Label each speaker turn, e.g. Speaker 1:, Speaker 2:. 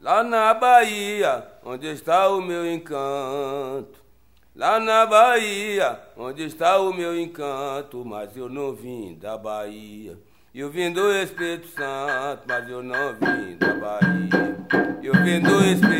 Speaker 1: Lá na Bahia, onde está o meu encanto. Lá na Bahia, onde está o meu encanto. Mas eu não vim da Bahia. Eu vim do Espírito Santo, mas eu não vim da Bahia. Eu vim do Espírito